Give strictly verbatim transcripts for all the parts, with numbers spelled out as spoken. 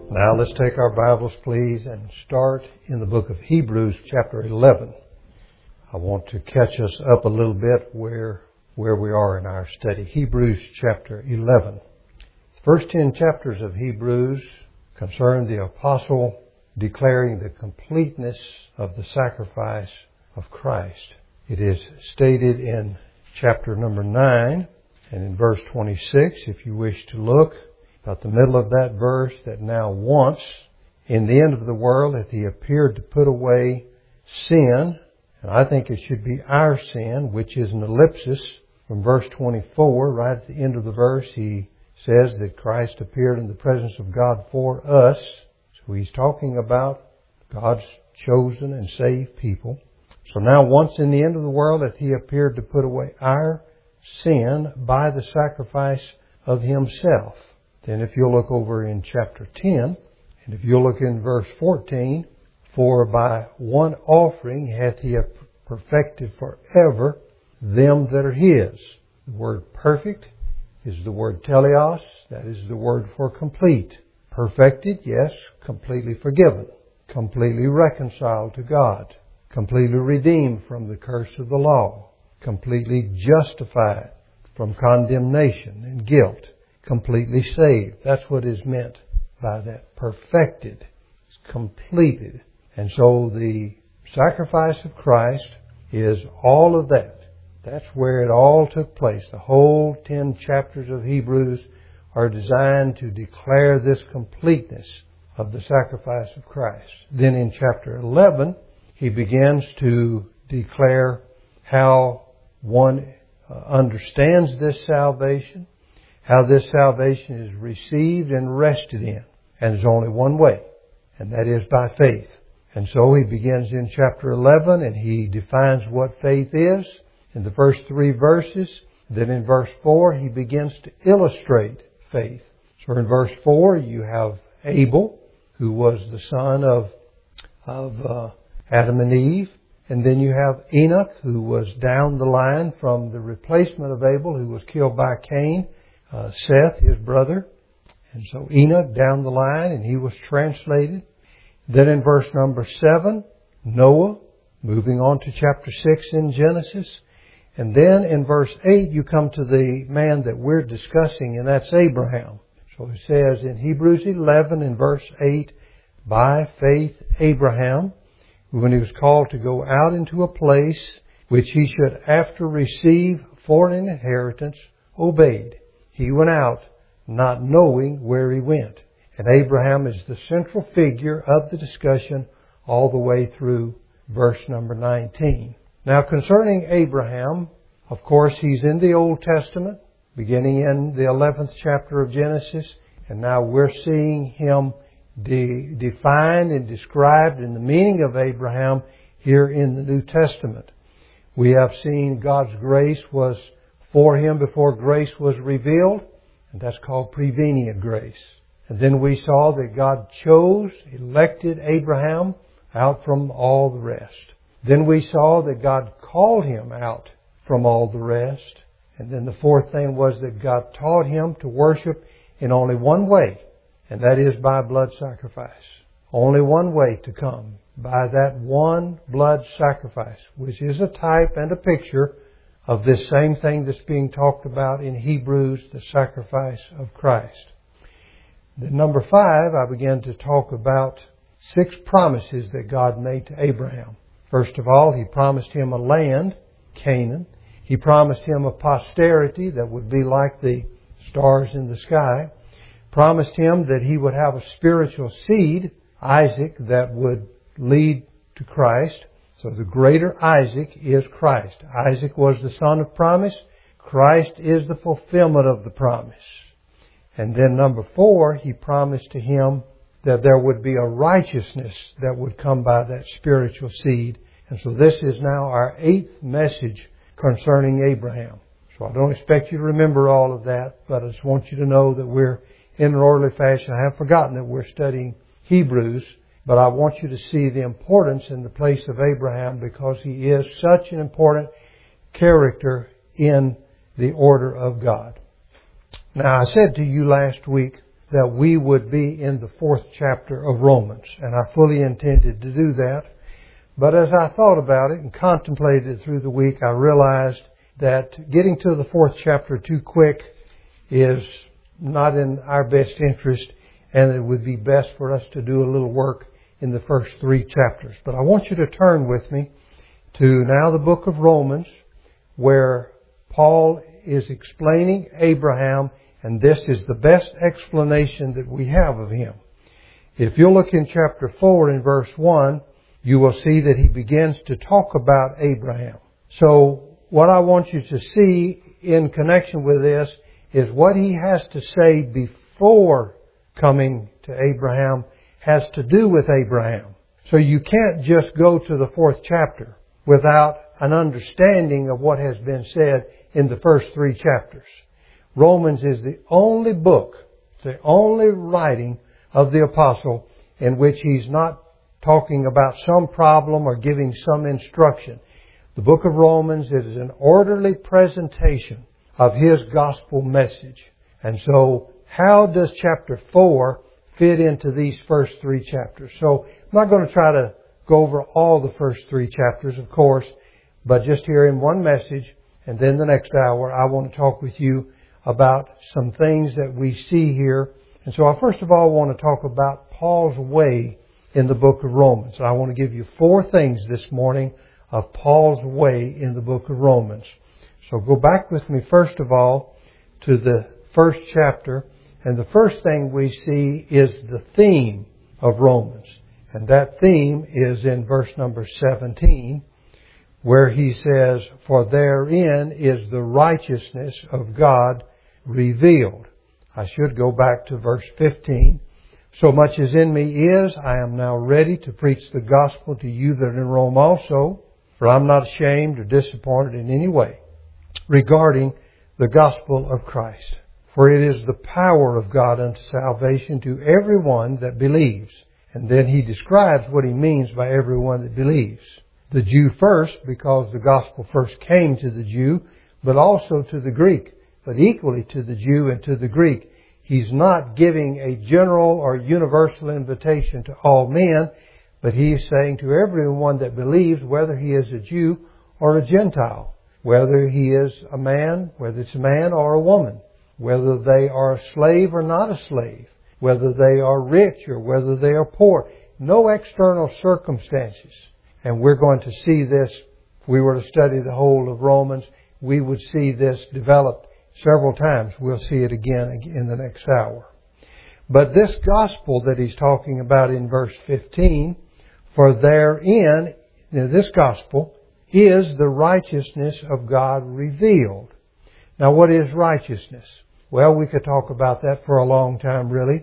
Now let's take our Bibles, please, and start in the book of Hebrews, chapter eleven. I want to catch us up a little bit where where we are in our study. Hebrews, chapter eleven. The first ten chapters of Hebrews concern the apostle declaring the completeness of the sacrifice of Christ. It is stated in chapter number nine and in verse twenty-six, if you wish to look. About the middle of that verse, that now once in the end of the world hath he appeared to put away sin, and I think it should be our sin, which is an ellipsis from verse twenty-four. Right at the end of the verse, he says that Christ appeared in the presence of God for us. So he's talking about God's chosen and saved people. So now once in the end of the world hath he appeared to put away our sin by the sacrifice of himself. Then if you'll look over in chapter ten, and if you'll look in verse fourteen, for by one offering hath he perfected forever them that are his. The word perfect is the word teleos. That is the word for complete. Perfected, yes, completely forgiven, completely reconciled to God, completely redeemed from the curse of the law, completely justified from condemnation and guilt, completely saved. That's what is meant by that. Perfected. It's completed. And so the sacrifice of Christ is all of that. That's where it all took place. The whole ten chapters of Hebrews are designed to declare this completeness of the sacrifice of Christ. Then in chapter eleven, he begins to declare how one uh, understands this salvation, how this salvation is received and rested in. And there's only one way, and that is by faith. And so he begins in chapter eleven, and he defines what faith is in the first three verses. Then in verse four, he begins to illustrate faith. So in verse four, you have Abel, who was the son of, of uh, Adam and Eve. And then you have Enoch, who was down the line from the replacement of Abel, who was killed by Cain. Uh, Seth, his brother. And so Enoch down the line, and he was translated. Then in verse number seven, Noah, moving on to chapter six in Genesis. And then in verse eight, you come to the man that we're discussing, and that's Abraham. So it says in Hebrews eleven in verse eight, by faith Abraham, when he was called to go out into a place which he should after receive for an inheritance, obeyed. He went out not knowing where he went. And Abraham is the central figure of the discussion all the way through verse number nineteen. Now concerning Abraham, of course, he's in the Old Testament, beginning in the eleventh chapter of Genesis. And now we're seeing him de- defined and described in the meaning of Abraham here in the New Testament. We have seen God's grace was for him before grace was revealed, and that's called prevenient grace. And then we saw that God chose, elected Abraham out from all the rest. Then we saw that God called him out from all the rest. And then the fourth thing was that God taught him to worship in only one way, and that is by blood sacrifice. Only one way to come, by that one blood sacrifice, which is a type and a picture of this same thing that's being talked about in Hebrews, the sacrifice of Christ. Then number five, I began to talk about six promises that God made to Abraham. First of all, He promised him a land, Canaan. He promised him a posterity that would be like the stars in the sky. Promised him that he would have a spiritual seed, Isaac, that would lead to Christ. So the greater Isaac is Christ. Isaac was the son of promise. Christ is the fulfillment of the promise. And then number four, he promised to him that there would be a righteousness that would come by that spiritual seed. And so this is now our eighth message concerning Abraham. So I don't expect you to remember all of that, but I just want you to know that we're in an orderly fashion. I haven't forgotten that we're studying Hebrews, but I want you to see the importance in the place of Abraham because he is such an important character in the order of God. Now, I said to you last week that we would be in the fourth chapter of Romans. And I fully intended to do that. But as I thought about it and contemplated it through the week, I realized that getting to the fourth chapter too quick is not in our best interest, and it would be best for us to do a little work in the first three chapters. But I want you to turn with me to now the book of Romans, where Paul is explaining Abraham, and this is the best explanation that we have of him. If you'll look in chapter four in verse one, you will see that he begins to talk about Abraham. So what I want you to see in connection with this is what he has to say before coming to Abraham has to do with Abraham. So you can't just go to the fourth chapter without an understanding of what has been said in the first three chapters. Romans is the only book, the only writing of the apostle in which he's not talking about some problem or giving some instruction. The book of Romans is an orderly presentation of his gospel message. And so how does chapter four fit into these first three chapters? So I'm not going to try to go over all the first three chapters, of course, but just here in one message, and then the next hour, I want to talk with you about some things that we see here. And so I first of all want to talk about Paul's way in the book of Romans. I want to give you four things this morning of Paul's way in the book of Romans. So go back with me first of all to the first chapter. And the first thing we see is the theme of Romans. And that theme is in verse number seventeen, where he says, "For therein is the righteousness of God revealed." I should go back to verse fifteen. "So much as in me is, I am now ready to preach the gospel to you that are in Rome also. For I am not ashamed or disappointed in any way regarding the gospel of Christ. For it is the power of God unto salvation to everyone that believes." And then he describes what he means by everyone that believes. The Jew first, because the gospel first came to the Jew, but also to the Greek, but equally to the Jew and to the Greek. He's not giving a general or universal invitation to all men, but he is saying to everyone that believes, whether he is a Jew or a Gentile, whether he is a man, whether it's a man or a woman, whether they are a slave or not a slave, whether they are rich or whether they are poor. No external circumstances. And we're going to see this, if we were to study the whole of Romans, we would see this developed several times. We'll see it again in the next hour. But this gospel that he's talking about in verse fifteen, "For therein," this gospel, "is the righteousness of God revealed." Now what is righteousness? Well, we could talk about that for a long time, really.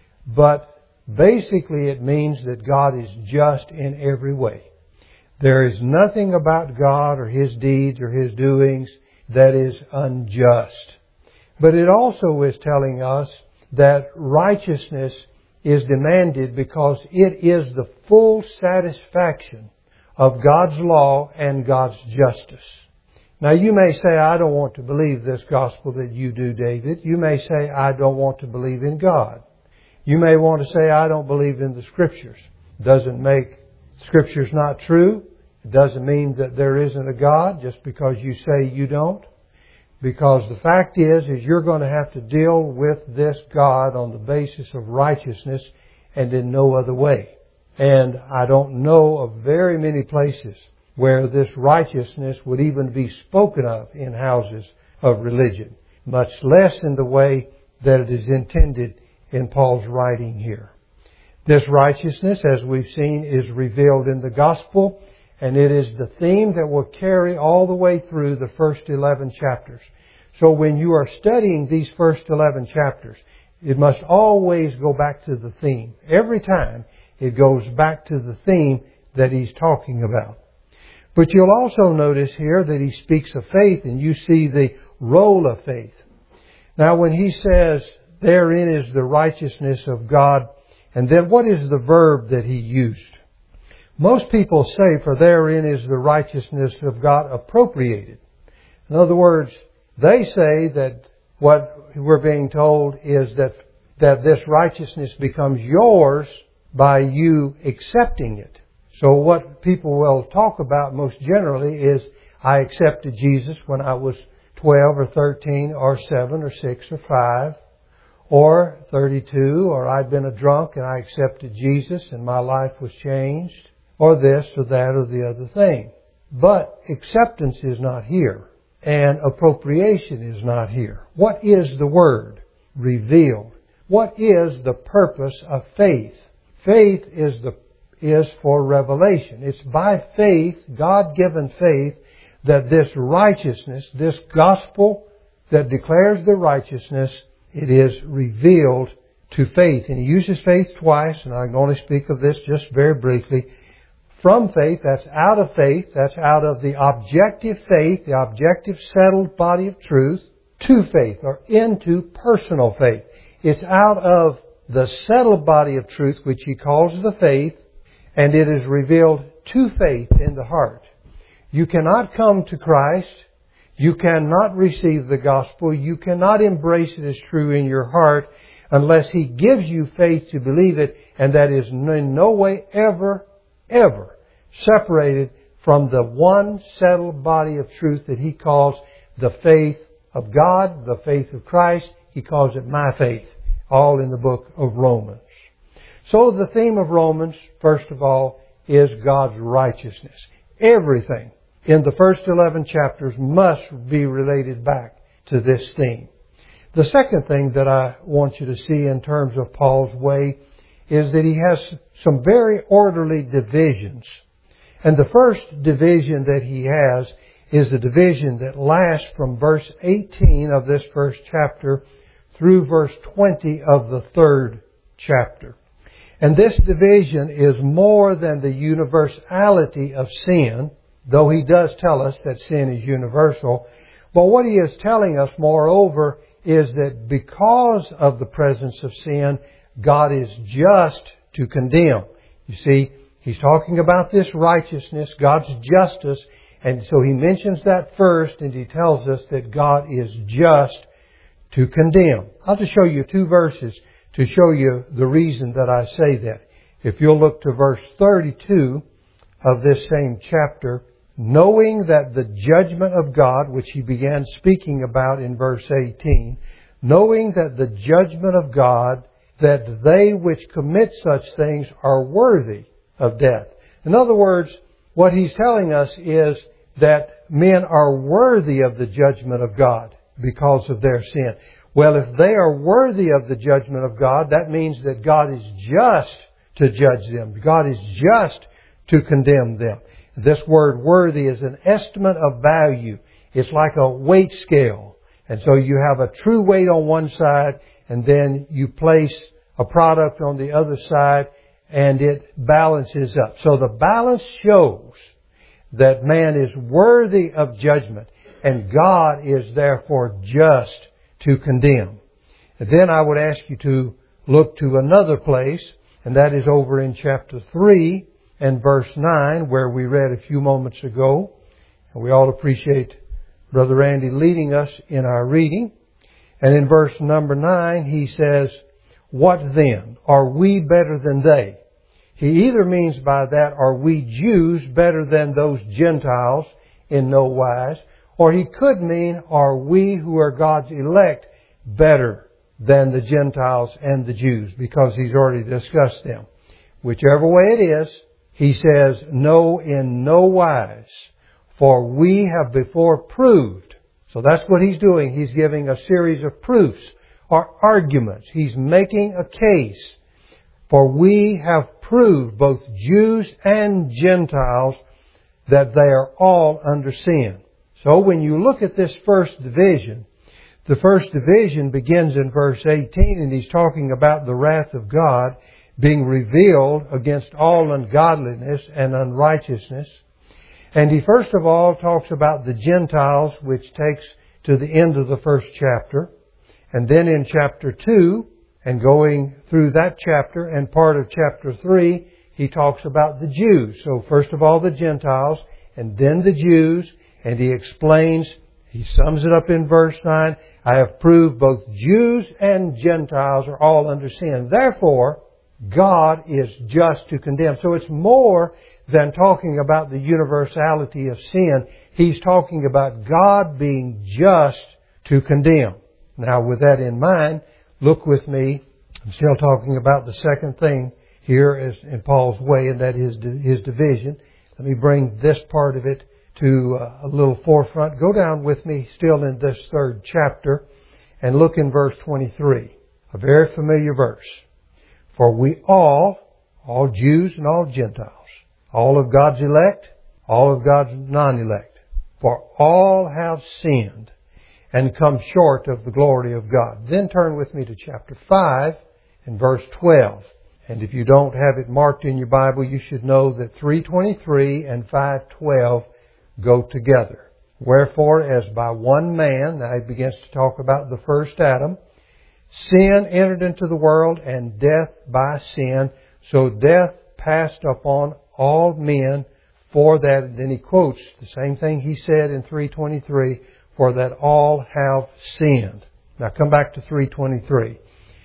But basically it means that God is just in every way. There is nothing about God or His deeds or His doings that is unjust. But it also is telling us that righteousness is demanded because it is the full satisfaction of God's law and God's justice. Now you may say, "I don't want to believe this gospel that you do, David." You may say, "I don't want to believe in God." You may want to say, "I don't believe in the Scriptures." Doesn't make Scriptures not true. It doesn't mean that there isn't a God just because you say you don't. Because the fact is, is you're going to have to deal with this God on the basis of righteousness and in no other way. And I don't know of very many places where this righteousness would even be spoken of in houses of religion, much less in the way that it is intended in Paul's writing here. This righteousness, as we've seen, is revealed in the gospel, and it is the theme that will carry all the way through the first eleven chapters. So when you are studying these first eleven chapters, it must always go back to the theme. Every time it goes back to the theme that he's talking about. But you'll also notice here that he speaks of faith, and you see the role of faith. Now when he says, "Therein is the righteousness of God," and then what is the verb that he used? Most people say, "For therein is the righteousness of God appropriated." In other words, they say that what we're being told is that that this righteousness becomes yours by you accepting it. So what people will talk about most generally is, I accepted Jesus when I was twelve or thirteen or seven or six or five or thirty-two, or I'd been a drunk and I accepted Jesus and my life was changed, or this or that or the other thing. But acceptance is not here, and appropriation is not here. What is the Word? Revealed. What is the purpose of faith? Faith is the is for revelation. It's by faith, God-given faith, that this righteousness, this gospel that declares the righteousness, it is revealed to faith. And he uses faith twice, and I can only speak of this just very briefly. From faith, that's out of faith, that's out of the objective faith, the objective settled body of truth, to faith, or into personal faith. It's out of the settled body of truth, which he calls the faith, and it is revealed to faith in the heart. You cannot come to Christ. You cannot receive the gospel. You cannot embrace it as true in your heart unless He gives you faith to believe it, and that is in no way ever, ever separated from the one settled body of truth that He calls the faith of God, the faith of Christ. He calls it my faith, all in the book of Romans. So the theme of Romans, first of all, is God's righteousness. Everything in the first eleven chapters must be related back to this theme. The second thing that I want you to see in terms of Paul's way is that he has some very orderly divisions. And the first division that he has is the division that lasts from verse eighteen of this first chapter through verse twenty of the third chapter. And this division is more than the universality of sin, though he does tell us that sin is universal. But what he is telling us, moreover, is that because of the presence of sin, God is just to condemn. You see, he's talking about this righteousness, God's justice, and so he mentions that first, and he tells us that God is just to condemn. I'll just show you two verses to show you the reason that I say that. If you'll look to verse thirty-two of this same chapter, knowing that the judgment of God, which he began speaking about in verse eighteen, knowing that the judgment of God, that they which commit such things are worthy of death. In other words, what he's telling us is that men are worthy of the judgment of God because of their sin. Well, if they are worthy of the judgment of God, that means that God is just to judge them. God is just to condemn them. This word worthy is an estimate of value. It's like a weight scale. And so you have a true weight on one side, and then you place a product on the other side, and it balances up. So the balance shows that man is worthy of judgment, and God is therefore just to condemn. And then I would ask you to look to another place, and that is over in chapter three and verse nine, where we read a few moments ago. And we all appreciate Brother Randy leading us in our reading. And in verse number nine, he says, "What then? Are we better than they?" He either means by that, are we Jews better than those Gentiles? In no wise. Or he could mean, are we who are God's elect better than the Gentiles and the Jews? Because he's already discussed them. Whichever way it is, he says, no, in no wise. For we have before proved. So that's what he's doing. He's giving a series of proofs or arguments. He's making a case. For we have proved, both Jews and Gentiles, that they are all under sin. So when you look at this first division, the first division begins in verse eighteen, and he's talking about the wrath of God being revealed against all ungodliness and unrighteousness. And he first of all talks about the Gentiles, which takes to the end of the first chapter. And then in chapter two, and going through that chapter and part of chapter three, he talks about the Jews. So first of all the Gentiles, and then the Jews, and he explains He sums it up in verse nine. I have proved both Jews and Gentiles are all under sin. Therefore, God is just to condemn. So it's more than talking about the universality of sin. He's talking about God being just to condemn. Now, with that in mind, look with me. I'm still talking about the second thing here as in Paul's way, and that is his division. Let me bring this part of it to a little forefront. Go down with me still in this third chapter and look in verse twenty-three. A very familiar verse. For we all, all Jews and all Gentiles, all of God's elect, all of God's non-elect, for all have sinned and come short of the glory of God. Then turn with me to chapter five and verse twelve. And if you don't have it marked in your Bible, you should know that three twenty-three and five twelve go together. Wherefore, as by one man, now he begins to talk about the first Adam, sin entered into the world, and death by sin. So death passed upon all men, for that, and then he quotes the same thing he said in three twenty-three, for that all have sinned. Now come back to three twenty-three.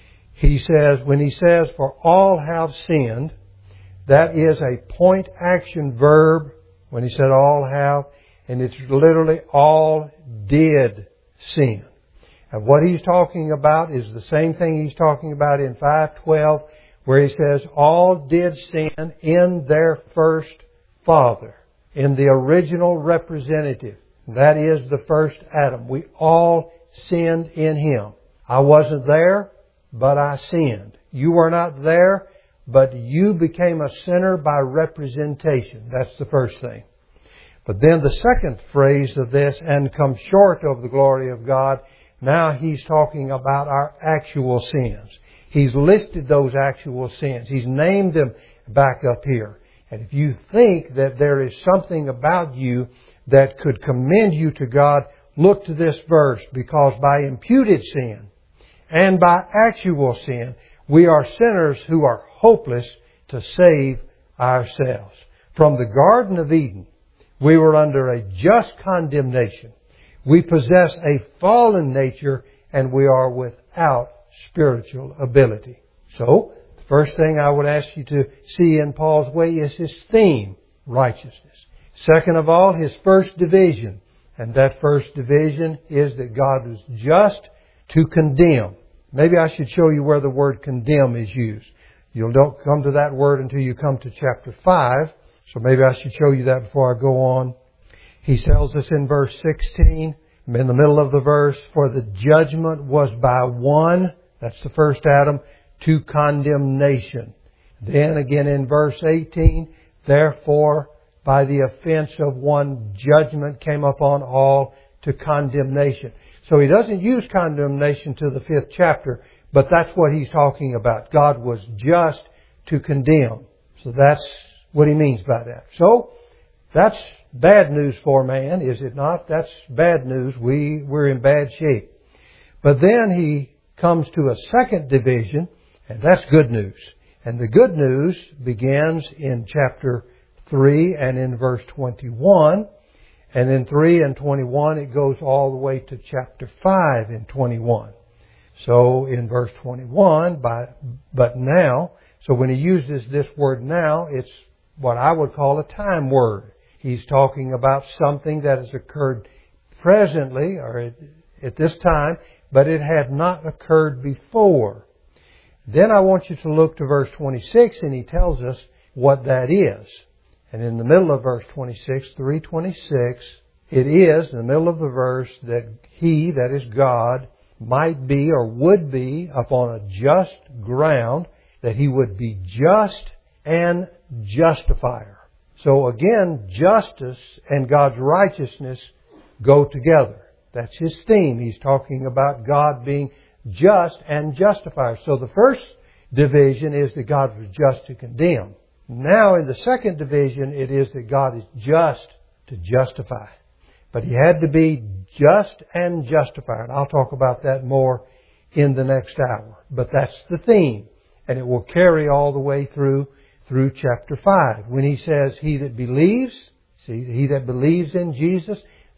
He says, when he says, for all have sinned, that is a point action verb. When he said all have, and it's literally all did sin. And what he's talking about is the same thing he's talking about in five twelve, where he says all did sin in their first father, in the original representative. That is the first Adam. We all sinned in him. I wasn't there, but I sinned. You were not there, but you became a sinner by representation. That's the first thing. But then the second phrase of this, and come short of the glory of God, now he's talking about our actual sins. He's listed those actual sins. He's named them back up here. And if you think that there is something about you that could commend you to God, look to this verse, because by imputed sin and by actual sin, we are sinners who are hopeless to save ourselves. From the Garden of Eden, we were under a just condemnation. We possess a fallen nature, and we are without spiritual ability. So, the first thing I would ask you to see in Paul's way is his theme, righteousness. Second of all, his first division. And that first division is that God was just to condemn. Maybe I should show you where the word condemn is used. You don't come to that word until you come to chapter five. So maybe I should show you that before I go on. He tells us in verse sixteen, in the middle of the verse, for the judgment was by one, that's the first Adam, to condemnation. Then again in verse eighteen, therefore by the offense of one judgment came upon all to condemnation. So he doesn't use condemnation to the fifth chapter, but that's what he's talking about. God was just to condemn. So that's what he means by that. So, that's bad news for man, is it not? That's bad news. We, we're in bad shape. But then he comes to a second division, and that's good news. And the good news begins in chapter three and in verse twenty-one. And in three and twenty-one, it goes all the way to chapter five and twenty-one. So in verse twenty-one, by, but now, so when he uses this word now, it's what I would call a time word. He's talking about something that has occurred presently or at, at this time, but it had not occurred before. Then I want you to look to verse twenty-six, and he tells us what that is. And in the middle of verse twenty-six, three twenty-six, it is in the middle of the verse that He, that is God, might be or would be upon a just ground, that He would be just and justifier. So again, justice and God's righteousness go together. That's His theme. He's talking about God being just and justifier. So the first division is that God was just to condemn. Now in the second division, it is that God is just to justify. But He had to be just and justifier. And I'll talk about that more in the next hour. But that's the theme. And it will carry all the way through through chapter five. When He says, He that believes, see, He that believes in Jesus,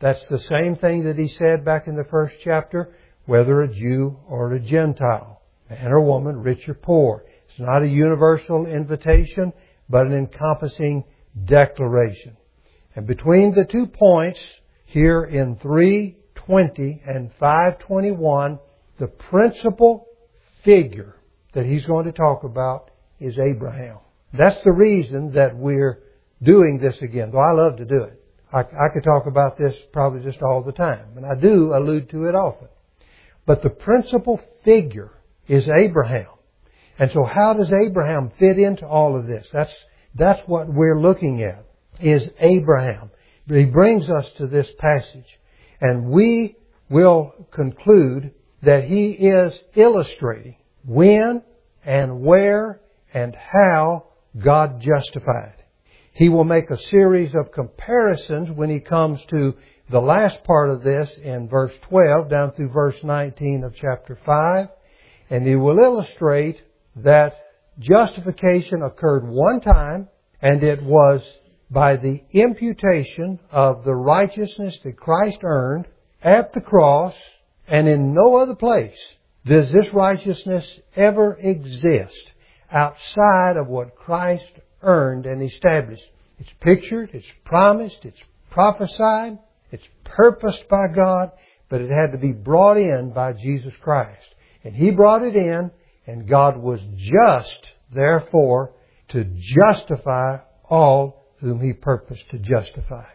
That's the same thing that he said back in the first chapter, whether a Jew or a Gentile, man or woman, rich or poor. It's not a universal invitation, but an encompassing declaration. And between the two points here in three twenty and five twenty-one, the principal figure that he's going to talk about is Abraham. That's the reason that we're doing this again, though I love to do it. I, I could talk about this probably just all the time, and I do allude to it often. But the principal figure is Abraham. And so how does Abraham fit into all of this? That's, that's what we're looking at, is Abraham. He brings us to this passage. And we will conclude that he is illustrating when and where and how God justified. He will make a series of comparisons when he comes to the last part of this in verse twelve down through verse nineteen of chapter five. And he will illustrate that justification occurred one time, and it was by the imputation of the righteousness that Christ earned at the cross, and in no other place does this righteousness ever exist outside of what Christ earned and established. It's pictured, it's promised, it's prophesied, it's purposed by God, but it had to be brought in by Jesus Christ. And He brought it in, and God was just, therefore, to justify all whom He purposed to justify.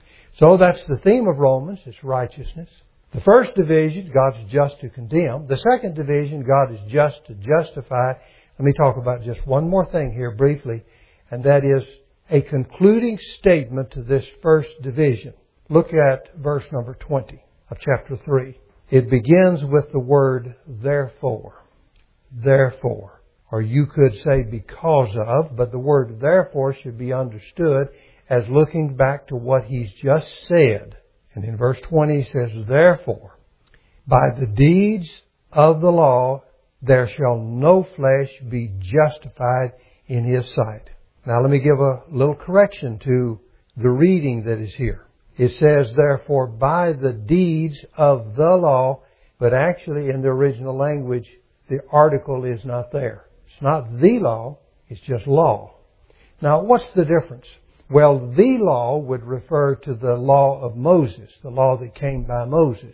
So that's the theme of Romans, it's righteousness. The first division, God's just to condemn. The second division, God is just to justify. Let me talk about just one more thing here briefly, and that is a concluding statement to this first division. Look at verse number twenty of chapter three. It begins with the word therefore. Therefore. Or you could say because of, but the word therefore should be understood as looking back to what He's just said. And in verse twenty He says, therefore, by the deeds of the law there shall no flesh be justified in His sight. Now let me give a little correction to the reading that is here. It says, therefore, by the deeds of the law, but actually in the original language, the article is not there. It's not the law, it's just law. Now, what's the difference? Well, the law would refer to the law of Moses, the law that came by Moses.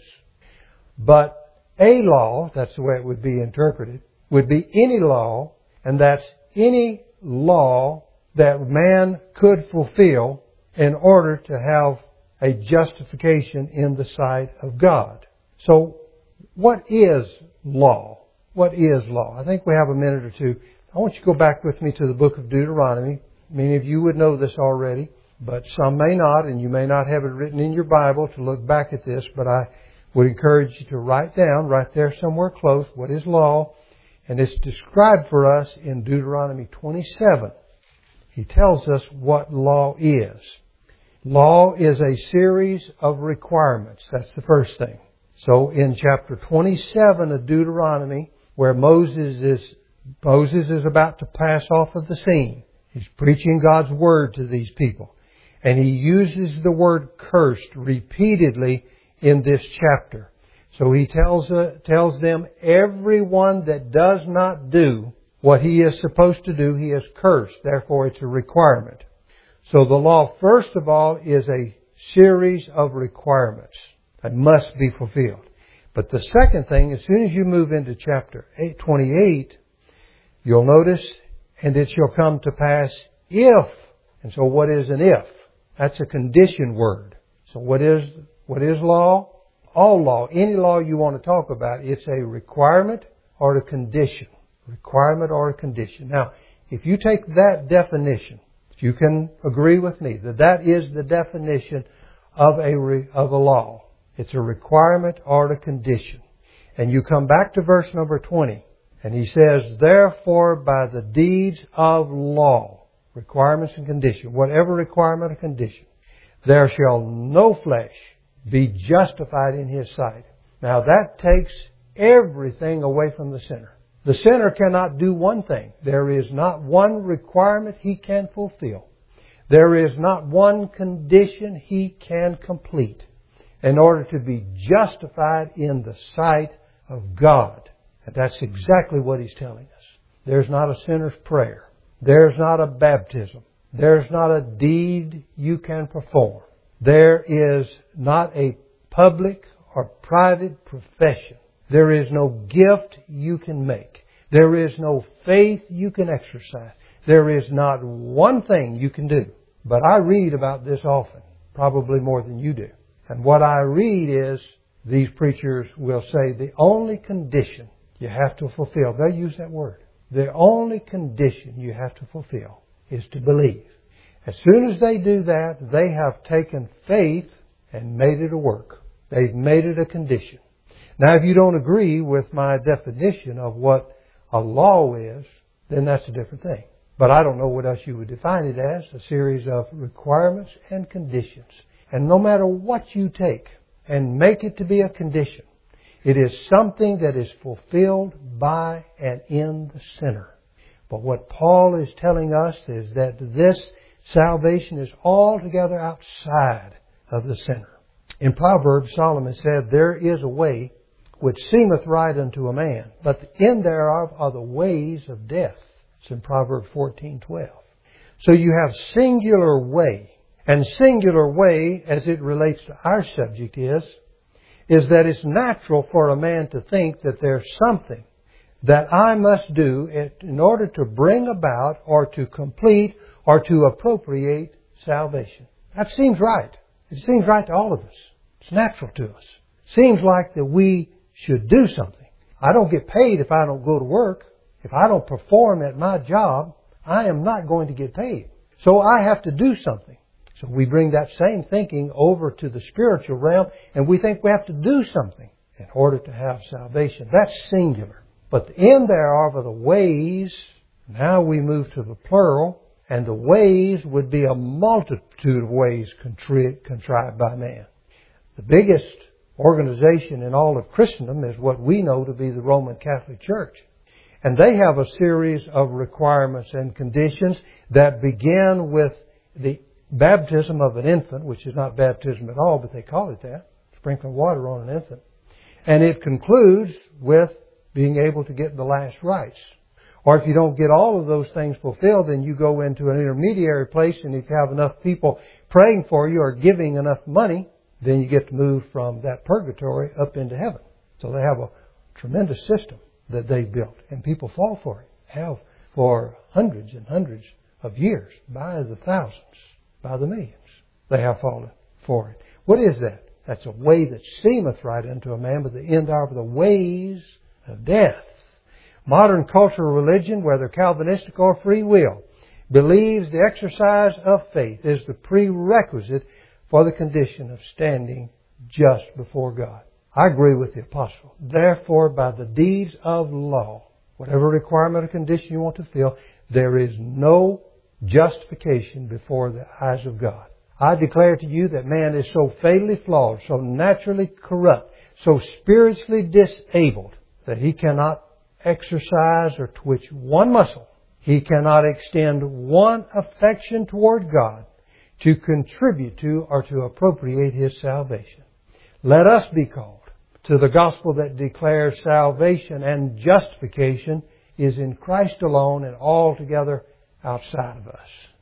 But a law, that's the way it would be interpreted, would be any law, and that's any law that man could fulfill in order to have a justification in the sight of God. So, what is law? What is law? I think we have a minute or two. I want you to go back with me to the book of Deuteronomy. Many of you would know this already, but some may not, and you may not have it written in your Bible to look back at this, but I would encourage you to write down, right there somewhere close, what is law, and it's described for us in Deuteronomy twenty-seven. He tells us what law is. Law is a series of requirements. That's the first thing. So in chapter twenty-seven of Deuteronomy, where Moses is Moses is about to pass off of the scene, he's preaching God's Word to these people. And he uses the word cursed repeatedly in this chapter. So he tells uh, tells them, everyone that does not do what he is supposed to do, he is cursed. Therefore, it's a requirement. So the law, first of all, is a series of requirements that must be fulfilled. But the second thing, as soon as you move into chapter twenty-eight, you'll notice, and it shall come to pass if. And so what is an if? That's a condition word. So what is, what is law? All law, any law you want to talk about, it's a requirement or a condition. Requirement or a condition. Now, if you take that definition, you can agree with me that that is the definition of a, re, of a law. It's a requirement or a condition. And you come back to verse number twenty, and he says, therefore by the deeds of law, requirements and condition, whatever requirement or condition, there shall no flesh be justified in His sight. Now that takes everything away from the sinner. The sinner cannot do one thing. There is not one requirement he can fulfill. There is not one condition he can complete. in order to be justified in the sight of God. And that's exactly what He's telling us. There's not a sinner's prayer. There's not a baptism. There's not a deed you can perform. There is not a public or private profession. There is no gift you can make. There is no faith you can exercise. There is not one thing you can do. But I read about this often, probably more than you do. And what I read is, these preachers will say, the only condition you have to fulfill, they'll use that word, the only condition you have to fulfill is to believe. As soon as they do that, they have taken faith and made it a work. They've made it a condition. Now, if you don't agree with my definition of what a law is, then that's a different thing. But I don't know what else you would define it as, a series of requirements and conditions. And no matter what you take and make it to be a condition, it is something that is fulfilled by and in the sinner. But what Paul is telling us is that this salvation is altogether outside of the sinner. In Proverbs, Solomon said, there is a way which seemeth right unto a man, but the end thereof are the ways of death. It's in Proverbs fourteen twelve. So you have singular way. And singular way, as it relates to our subject, is, is that it's natural for a man to think that there's something that I must do in order to bring about or to complete or to appropriate salvation. That seems right. It seems right to all of us. It's natural to us. It seems like that we should do something. I don't get paid if I don't go to work. If I don't perform at my job, I am not going to get paid. So I have to do something. So we bring that same thinking over to the spiritual realm, and we think we have to do something in order to have salvation. That's singular. But the end thereof are the ways. Now we move to the plural, and the ways would be a multitude of ways contrived by man. The biggest organization in all of Christendom is what we know to be the Roman Catholic Church. And they have a series of requirements and conditions that begin with the baptism of an infant, which is not baptism at all, but they call it that, sprinkling water on an infant. And it concludes with being able to get the last rites. Or if you don't get all of those things fulfilled, then you go into an intermediary place, and if you have enough people praying for you or giving enough money, then you get to move from that purgatory up into heaven. So they have a tremendous system that they've built, and people fall for it, have for hundreds and hundreds of years, by the thousands, by the millions. They have fallen for it. What is that? That's a way that seemeth right unto a man, but the end are the ways of death. Modern cultural religion, whether Calvinistic or free will, believes the exercise of faith is the prerequisite for the condition of standing just before God. I agree with the apostle. Therefore, by the deeds of law, whatever requirement or condition you want to fill, there is no justification before the eyes of God. I declare to you that man is so fatally flawed, so naturally corrupt, so spiritually disabled, that he cannot exercise or twitch one muscle. He cannot extend one affection toward God to contribute to or to appropriate his salvation. Let us be called to the gospel that declares salvation and justification is in Christ alone and altogether outside of us.